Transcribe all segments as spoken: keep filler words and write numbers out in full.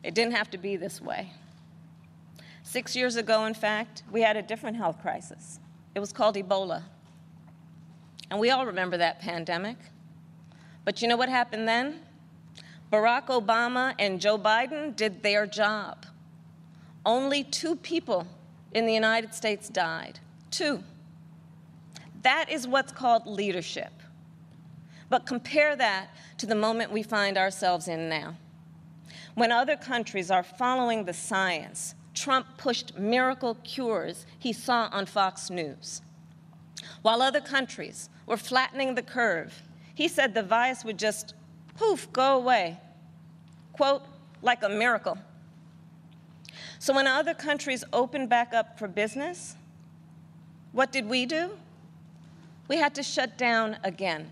It didn't have to be this way. Six years ago, in fact, we had a different health crisis. It was called Ebola. And we all remember that pandemic. But you know what happened then? Barack Obama and Joe Biden did their job. Only two people in the United States died. Two. That is what's called leadership. But compare that to the moment we find ourselves in now. When other countries are following the science, Trump pushed miracle cures he saw on Fox News. While other countries were flattening the curve, he said the virus would just, poof, go away, quote, like a miracle. So when other countries opened back up for business, what did we do? We had to shut down again.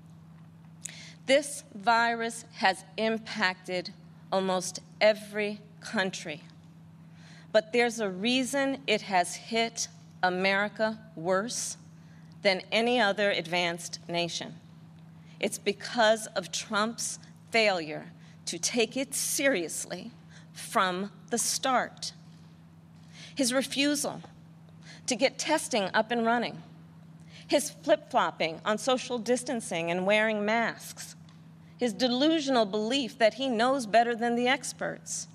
This virus has impacted almost every country. But there's a reason it has hit America worse than any other advanced nation. It's because of Trump's failure to take it seriously from the start. His refusal to get testing up and running, his flip-flopping on social distancing and wearing masks, his delusional belief that he knows better than the experts,